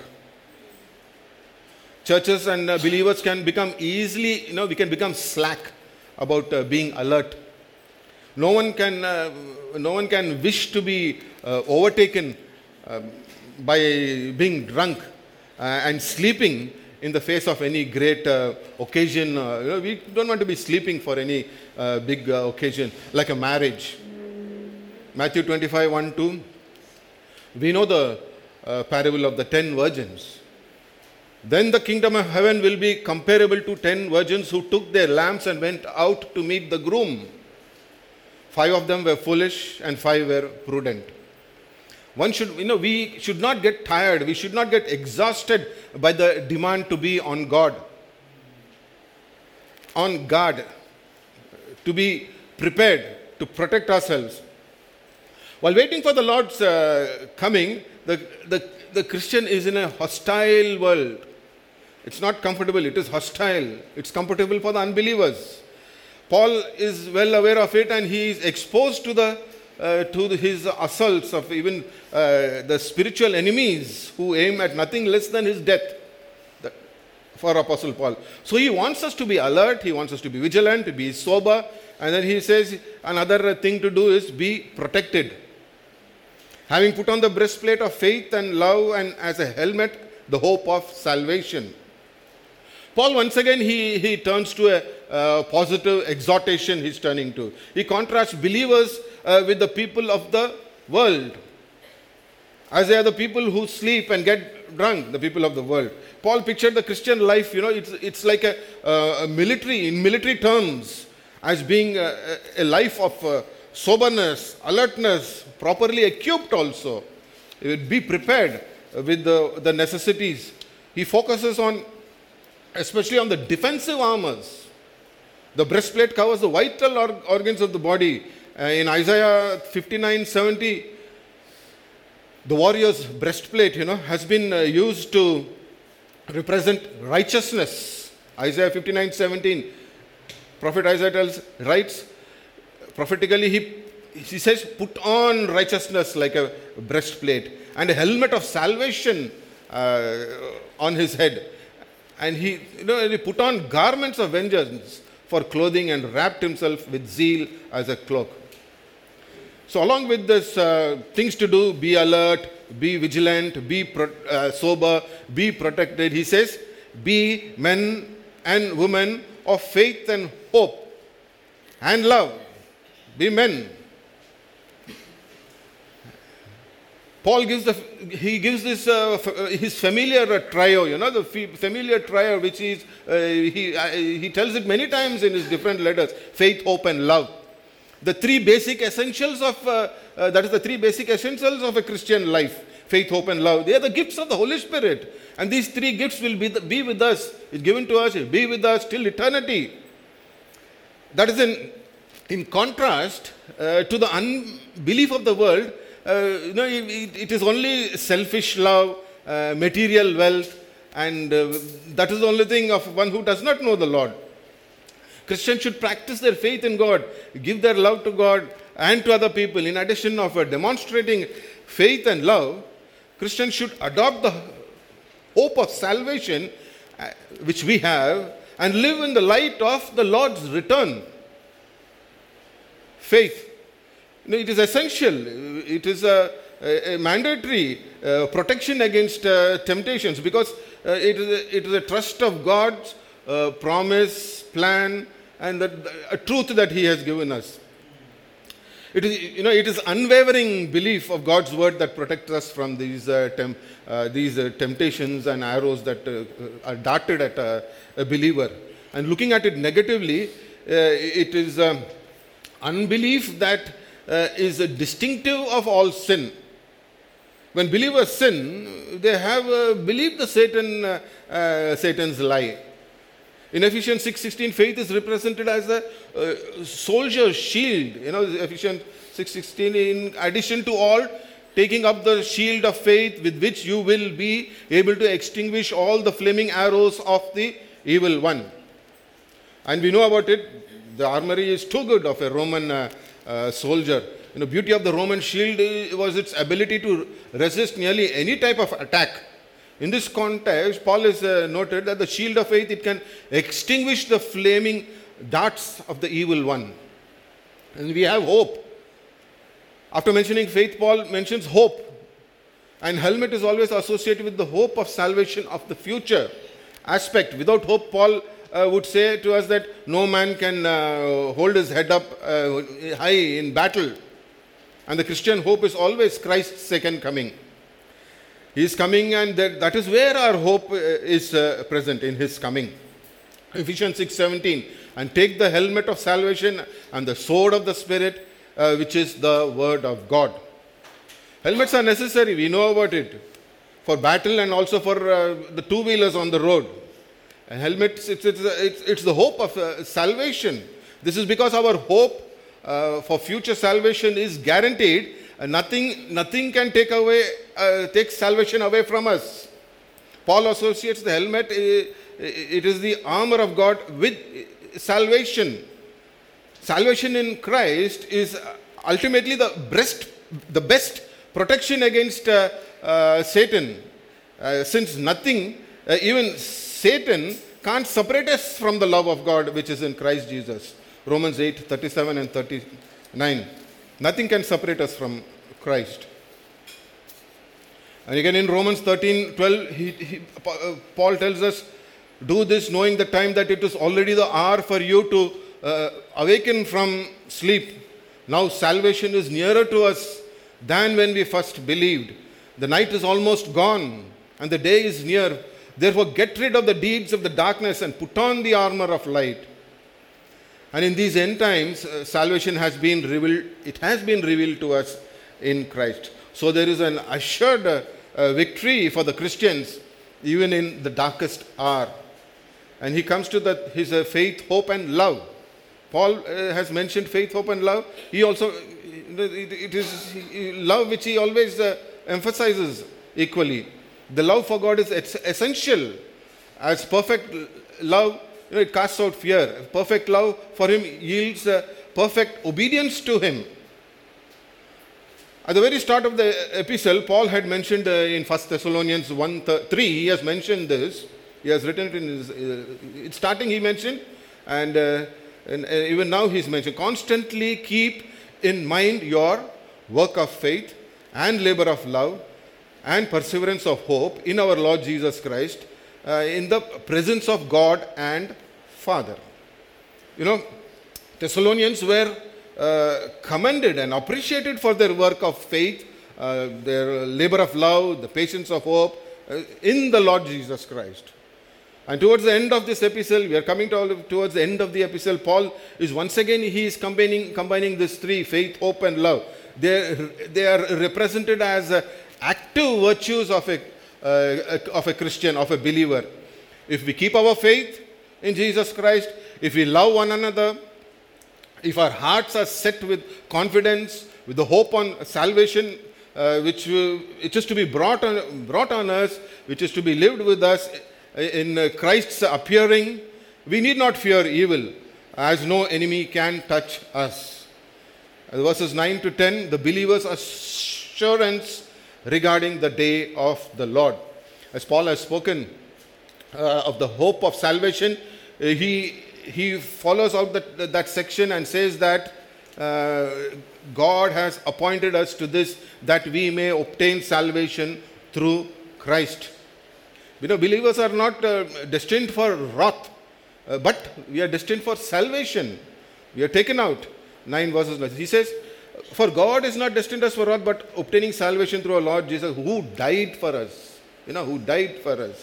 Churches and uh, believers can become easily, you know, we can become slack about uh, being alert. No one can, uh, no one can wish to be uh, overtaken uh, by being drunk uh, and sleeping in the face of any great uh, occasion. Uh, you know, we don't want to be sleeping for any uh, big uh, occasion, like a marriage. Matthew twenty-five, one, two. We know the uh, parable of the ten virgins. Then the kingdom of heaven will be comparable to ten virgins who took their lamps and went out to meet the groom. Five of them were foolish and five were prudent. One should, you know, we should not get tired. We should not get exhausted by the demand to be on God, on guard, to be prepared, to protect ourselves. While waiting for the Lord's uh, coming, the, the, the Christian is in a hostile world. It's not comfortable, it is hostile. It's comfortable for the unbelievers. Paul is well aware of it, and he is exposed to the uh, to the, his assaults of even uh, the spiritual enemies who aim at nothing less than his death. The, for Apostle Paul. So he wants us to be alert, he wants us to be vigilant, to be sober, and then he says another thing to do is be protected. Having put on the breastplate of faith and love, and as a helmet, the hope of salvation. Paul, once again, he, he turns to a uh, positive exhortation he's turning to. He contrasts believers uh, with the people of the world, as they are the people who sleep and get drunk, the people of the world. Paul pictured the Christian life, you know, it's, it's like a, uh, a military, in military terms, as being a, a life of uh, soberness, alertness, properly equipped also. Be prepared with the, the necessities. He focuses on, especially on the defensive armors. The breastplate covers the vital or- organs of the body. Uh, in Isaiah fifty-nine seventy, the warrior's breastplate, you know, has been uh, used to represent righteousness. Isaiah fifty-nine seventeen, Prophet Isaiah tells, writes, prophetically, he, he says, put on righteousness like a breastplate and a helmet of salvation uh, on his head. And he, you know, he put on garments of vengeance for clothing and wrapped himself with zeal as a cloak. So along with this uh, things to do, be alert, be vigilant, be pro- uh, sober, be protected, he says, be men and women of faith and hope and love. Be men. Paul gives the, he gives this uh, f- his familiar uh, trio, you know, the f- familiar trio which is, uh, he, uh, he tells it many times in his different letters, faith, hope and love. The three basic essentials of, uh, uh, that is the three basic essentials of a Christian life, faith, hope and love. They are the gifts of the Holy Spirit. And these three gifts will be, the, be with us, it's given to us, it will be with us till eternity. That is in, in contrast uh, to the unbelief of the world. Uh, you know, it, it is only selfish love, uh, material wealth, and uh, that is the only thing of one who does not know the Lord. Christians should practice their faith in God, give their love to God and to other people. In addition of uh, demonstrating faith and love, Christians should adopt the hope of salvation uh, which we have and live in the light of the Lord's return. Faith. You know, it is essential. It is a, a, a mandatory uh, protection against uh, temptations, because uh, it, is a, it is a trust of God's uh, promise, plan, and the, a truth that He has given us. It is, you know, it is unwavering belief of God's word that protects us from these uh, temp, uh, these uh, temptations and arrows that uh, are darted at a, a believer. And looking at it negatively, uh, it is um, unbelief that uh, is a distinctive of all sin. When believers sin, they have uh, believed the Satan, uh, uh, Satan's lie. In Ephesians six sixteen, faith is represented as a uh, soldier's shield. You know, Ephesians six sixteen, in addition to all, taking up the shield of faith with which you will be able to extinguish all the flaming arrows of the evil one. And we know about it, the armory is too good of a Roman uh, uh, soldier. You know, beauty of the Roman shield was its ability to resist nearly any type of attack. In this context, Paul has uh, noted that the shield of faith, it can extinguish the flaming darts of the evil one. And we have hope. After mentioning faith, Paul mentions hope. And helmet is always associated with the hope of salvation of the future aspect. Without hope, Paul uh, would say to us that no man can uh, hold his head up uh, high in battle. And the Christian hope is always Christ's second coming. He is coming, and that, that is where our hope is uh, present, in His coming. Ephesians six seventeen, and take the helmet of salvation and the sword of the Spirit, uh, which is the word of God. Helmets are necessary, we know about it, for battle and also for uh, the two-wheelers on the road. And helmets, it's, it's, it's, it's the hope of uh, salvation. This is because our hope uh, for future salvation is guaranteed. Uh, nothing, nothing can take away, uh, take salvation away from us. Paul associates the helmet, uh, it is the armor of God with salvation. Salvation in Christ is ultimately the best, the best protection against uh, uh, Satan. Uh, since nothing, uh, even Satan can't separate us from the love of God which is in Christ Jesus. Romans eight thirty-seven and thirty-nine. Nothing can separate us from Christ. And again in Romans thirteen twelve, he, he, Paul tells us, do this knowing the time that it is already the hour for you to uh, awaken from sleep. Now salvation is nearer to us than when we first believed. The night is almost gone and the day is near. Therefore get rid of the deeds of the darkness and put on the armor of light. And in these end times, uh, salvation has been revealed, it has been revealed to us in Christ. So there is an assured uh, uh, victory for the Christians even in the darkest hour. And he comes to that his uh, faith, hope and love. Paul uh, has mentioned faith, hope and love. He also, it, it is love which he always uh, emphasizes equally. The love for God is essential. As perfect love, you know, it casts out fear. Perfect love for Him yields uh, perfect obedience to Him. At the very start of the epistle, Paul had mentioned uh, in First Thessalonians one three, he has mentioned this. He has written it in his, uh, it's starting he mentioned, and, uh, and uh, even now he's mentioned, constantly keep in mind your work of faith and labor of love and perseverance of hope in our Lord Jesus Christ, uh, in the presence of God and Father. You know, Thessalonians were uh, commended and appreciated for their work of faith, uh, their labor of love, the patience of hope uh, in the Lord Jesus Christ. And towards the end of this epistle, we are coming to, towards the end of the epistle, Paul is once again, he is combining, combining these three, faith, hope and love. They, they are represented as uh, active virtues of a, uh, of a Christian, of a believer. If we keep our faith in Jesus Christ, if we love one another, if our hearts are set with confidence, with the hope on salvation, uh, which, will, which is to be brought on, brought on us, which is to be lived with us in uh, Christ's appearing, we need not fear evil, as no enemy can touch us. Uh, verses nine to ten, the believer's assurance regarding the day of the Lord. As Paul has spoken uh, of the hope of salvation, uh, he he follows out that, that section and says that uh, God has appointed us to this, that we may obtain salvation through Christ. You know, believers are not uh, destined for wrath, uh, but we are destined for salvation. We are taken out. Nine verses. He says, for God is not destined us for wrath, but obtaining salvation through our Lord Jesus, who died for us. You know, who died for us.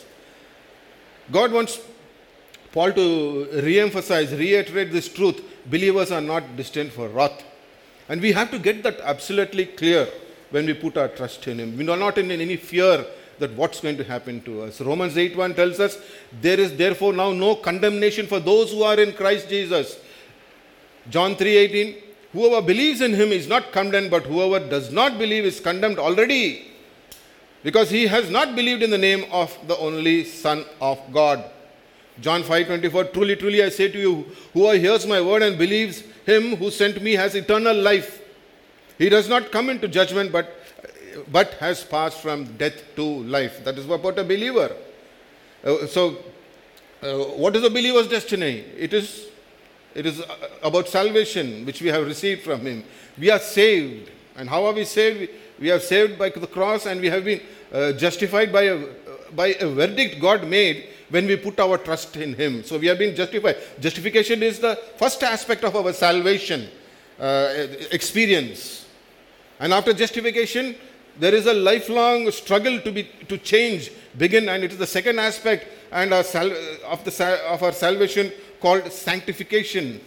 God wants Paul to re-emphasize, reiterate this truth. Believers are not destined for wrath. And we have to get that absolutely clear when we put our trust in Him. We are not in any fear that what's going to happen to us. Romans eight one tells us, there is therefore now no condemnation for those who are in Christ Jesus. John three eighteen, whoever believes in Him is not condemned, but whoever does not believe is condemned already, because he has not believed in the name of the only Son of God. John five twenty-four, truly, truly I say to you, whoever hears my word and believes Him who sent me has eternal life. He does not come into judgment, but, but has passed from death to life. That is about a believer. Uh, so, uh, what is a believer's destiny? It is, it is about salvation, which we have received from Him. We are saved. And how are we saved? We, we are saved by the cross, and we have been uh, justified by a, by a verdict God made when we put our trust in Him. So we have been justified. Justification is the first aspect of our salvation uh, experience. And after justification, there is a lifelong struggle to be to change, begin, and it is the second aspect and our sal- of the of our salvation called sanctification,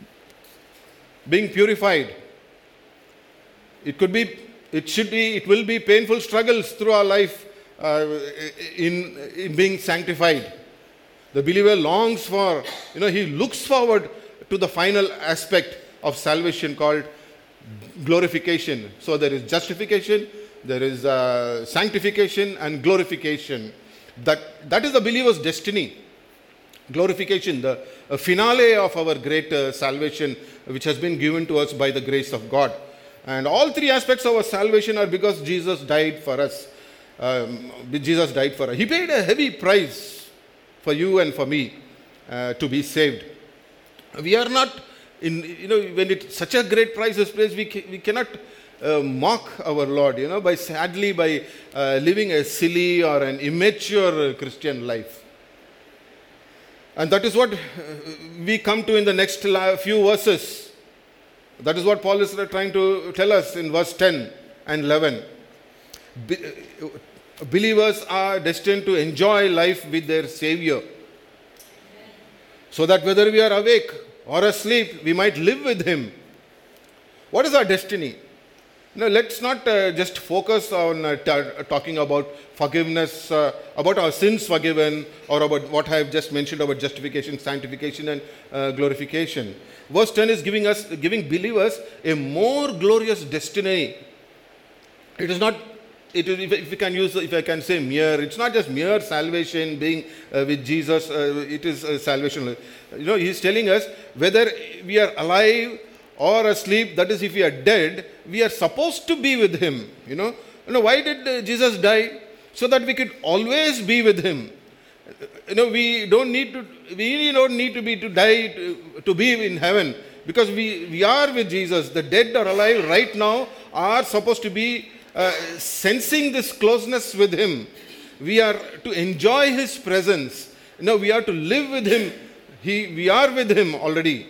being purified. It could be, it should be, it will be painful struggles through our life. Uh, in, in being sanctified. The believer longs for, you know, he looks forward to the final aspect of salvation called glorification. So there is justification, there is uh, sanctification and glorification. That, that is the believer's destiny. Glorification, the uh, finale of our great uh, salvation, which has been given to us by the grace of God. And all three aspects of our salvation are because Jesus died for us. Um, Jesus died for us. He paid a heavy price for you and for me uh, to be saved. We are not, in you know, when it such a great price is placed, we, ca- we cannot uh, mock our Lord, you know, by sadly by uh, living a silly or an immature Christian life. And that is what uh, we come to in the next few verses. That is what Paul is trying to tell us in verse ten and eleven. Be- Believers are destined to enjoy life with their Savior, so that whether we are awake or asleep, we might live with Him. What is our destiny? Now, let's not uh, just focus on uh, t- talking about forgiveness, uh, about our sins forgiven, or about what I have just mentioned about justification, sanctification, and uh, glorification. Verse ten is giving us, giving believers a more glorious destiny. It is not. It is, if we can use, if I can say mere, it's not just mere salvation being uh, with Jesus, uh, it is uh, salvation. You know, He's telling us whether we are alive or asleep, that is if we are dead, we are supposed to be with Him. You know, you know why did uh, Jesus die? So that we could always be with Him. You know, we don't need to, we don't need to be to die to, to be in heaven, because we, we are with Jesus. The dead or alive right now are supposed to be uh, sensing this closeness with Him. We are to enjoy His presence. You know, we are to live with Him. He, we are with Him already.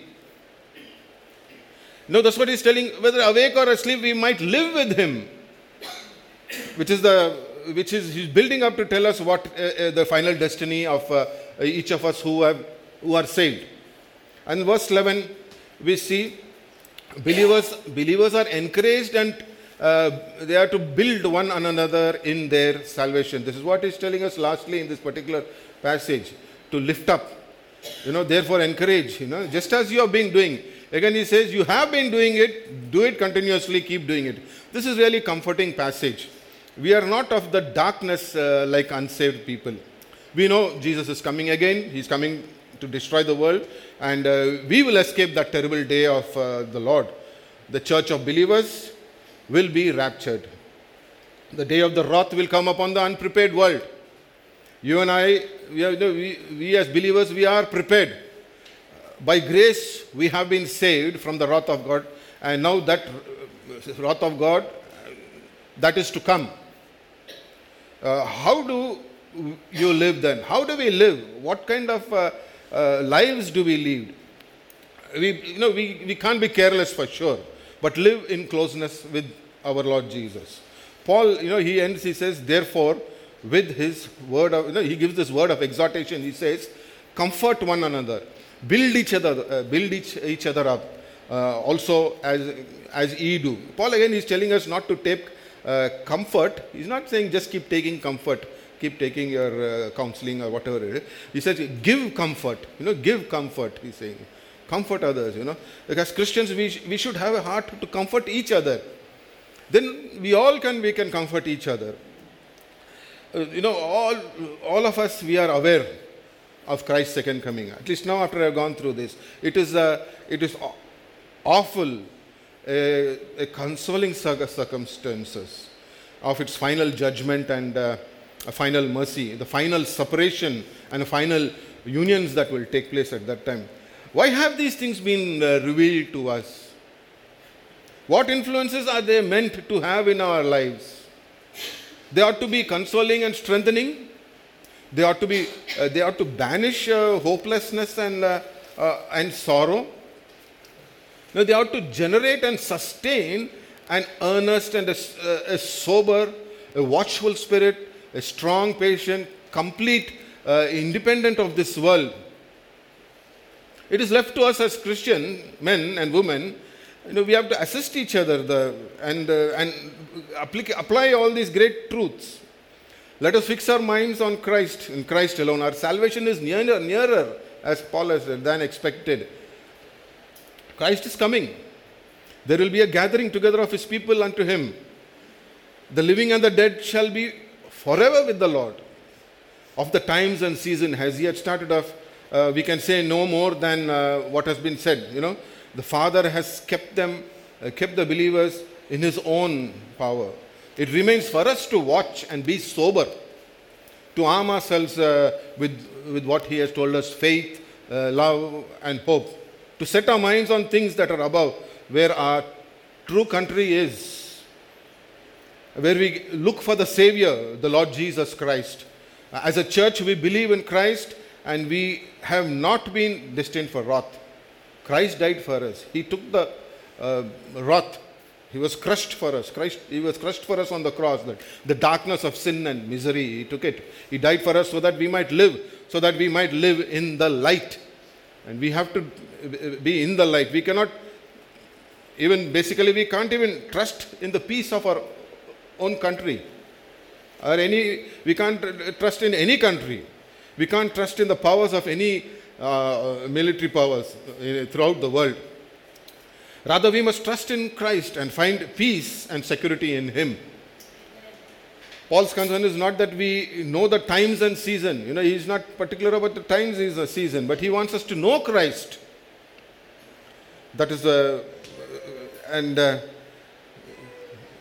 You know, that's what He's telling. Whether awake or asleep, we might live with Him, which is the which is He's building up to tell us what uh, uh, the final destiny of uh, each of us who have who are saved. And verse eleven, we see believers believers are encouraged, and uh, they are to build one another in their salvation. This is what He's telling us lastly in this particular passage, to lift up. You know, therefore encourage, you know, just as you have been doing. Again He says, you have been doing it, do it continuously, keep doing it. This is really comforting passage. We are not of the darkness uh, like unsaved people. We know Jesus is coming again. He's coming to destroy the world, and uh, we will escape that terrible day of uh, the Lord. The church of believers will be raptured. The day of the wrath will come upon the unprepared world. You and I, we, are, we, we as believers, we are prepared. By grace, we have been saved from the wrath of God, and now that wrath of God, that is to come. Uh, how do you live then? How do we live? What kind of uh, uh, lives do we lead? We, you know, we, we can't be careless for sure, but live in closeness with our Lord Jesus. Paul, you know, he ends, he says, therefore, with his word of, you know, he gives this word of exhortation. He says, comfort one another, build each other, uh, build each, each other up, uh, also as, as ye do. Paul again is telling us not to take Uh, comfort. He's not saying just keep taking comfort, keep taking your uh, counseling or whatever it is. He says give comfort, you know, give comfort. He's saying comfort others, you know, because Christians, we, sh- we should have a heart to comfort each other. Then we all can, we can comfort each other. Uh, you know, all, all of us, we are aware of Christ's second coming. At least now after I've gone through this, it is, uh, it is awful. A, a consoling circumstances of its final judgment and uh, a final mercy, the final separation and a final unions that will take place at that time. Why have these things been uh, revealed to us? What influences are they meant to have in our lives? They ought to be consoling and strengthening. They ought to be. Uh, they ought to banish uh, hopelessness and uh, uh, and sorrow. Now, they ought to generate and sustain an earnest and a, a sober, a watchful spirit, a strong, patient, complete, uh, independent of this world. It is left to us as Christian men and women, you know, we have to assist each other the, and, uh, and apply, apply all these great truths. Let us fix our minds on Christ, in Christ alone. Our salvation is nearer, nearer as Paul has said, than expected. Christ is coming. There will be a gathering together of His people unto Him. The living and the dead shall be forever with the Lord. Of the times and season has yet started off, uh, we can say no more than uh, what has been said. You know, the Father has kept them, uh, kept the believers in His own power. It remains for us to watch and be sober, to arm ourselves uh, with, with what He has told us, faith, uh, love and hope. To set our minds on things that are above, where our true country is, where we look for the Savior, the Lord Jesus Christ. As a church, we believe in Christ, and we have not been destined for wrath. Christ died for us. He took the uh, wrath. He was crushed for us. Christ, He was crushed for us on the cross. The, the darkness of sin and misery, He took it. He died for us so that we might live, so that we might live in the light. And we have to be in the light. We cannot even, basically we can't even trust in the peace of our own country. Or any, we can't trust in any country. We can't trust in the powers of any uh, military powers throughout the world. Rather, we must trust in Christ and find peace and security in Him. Paul's concern is not that we know the times and season. You know, he's not particular about the times, is a season, but he wants us to know Christ. That is the, and uh,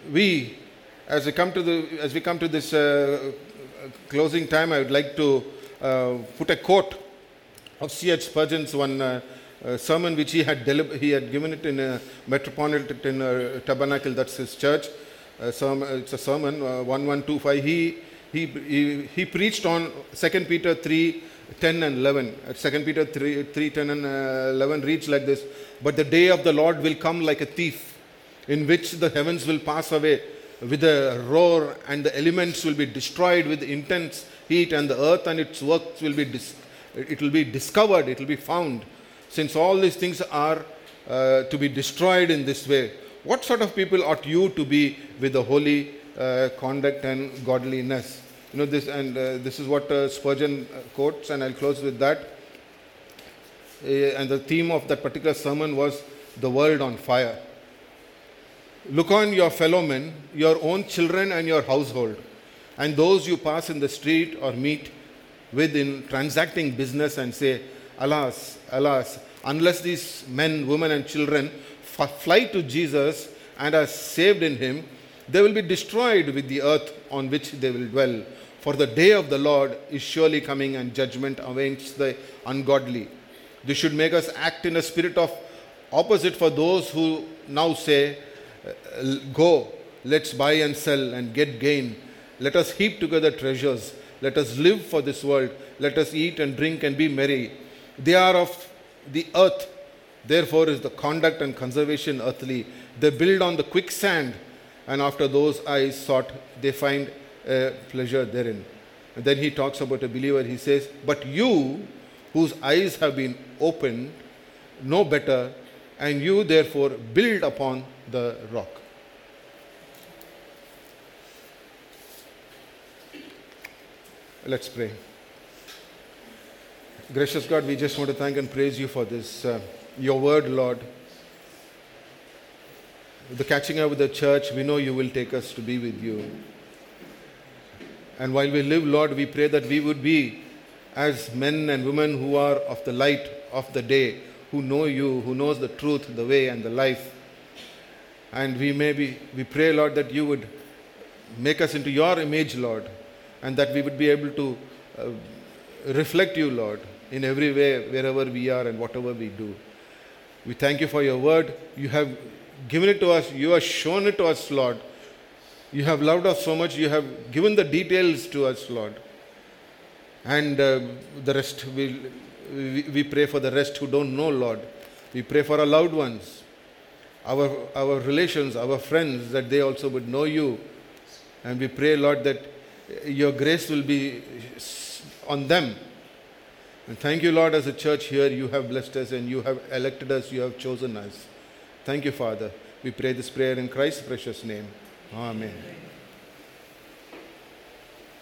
we, as we come to the, as we come to this uh, closing time, I would like to uh, put a quote of C H Spurgeon's one uh, uh, sermon which he had delib- he had given it in a Metropolitan uh, Tabernacle, that's his church. Uh, sermon, it's a sermon, uh, eleven twenty-five. He, he, he, he preached on Second Peter three, ten and eleven. At Second Peter three, three, ten and eleven reads like this: "But the day of the Lord will come like a thief, in which the heavens will pass away with a roar, and the elements will be destroyed with intense heat, and the earth and its works will be dis- it will be discovered, it will be found. Since all these things are uh, to be destroyed in this way, what sort of people ought you to be with the holy uh, conduct and godliness?" You know this, and uh, this is what uh, Spurgeon quotes, and I'll close with that. Uh, and the theme of that particular sermon was the world on fire. "Look on your fellow men, your own children and your household, and those you pass in the street or meet with in transacting business, and say, Alas, alas, unless these men, women and children f- fly to Jesus and are saved in him, they will be destroyed with the earth on which they will dwell. For the day of the Lord is surely coming, and judgment awaits the ungodly. This should make us act in a spirit of opposite for those who now say, Go, let's buy and sell and get gain. Let us heap together treasures. Let us live for this world. Let us eat and drink and be merry. They are of the earth. Therefore is the conduct and conservation earthly. They build on the quicksand, and after those eyes sought, they find uh, pleasure therein." And then he talks about a believer. He says, "But you, whose eyes have been opened, know better, and you therefore build upon the rock." Let's pray. Gracious God, we just want to thank and praise you for this, uh, your word, Lord. The catching up with the church, we know you will take us to be with you. And while we live, Lord, we pray that we would be as men and women who are of the light of the day, who know you, who knows the truth, the way and the life. And we may be, we pray, Lord, that you would make us into your image, Lord, and that we would be able to uh, reflect you, Lord, in every way, wherever we are and whatever we do. We thank you for your word. You have given it to us. You have shown it to us, Lord. You have loved us so much. You have given the details to us, Lord. And uh, the rest, we'll, we, we pray for the rest who don't know, Lord. We pray for our loved ones, our, our relations, our friends, that they also would know you. And we pray, Lord, that your grace will be on them. And thank you, Lord, as a church here, you have blessed us and you have elected us, you have chosen us. Thank you, Father. We pray this prayer in Christ's precious name. Amen.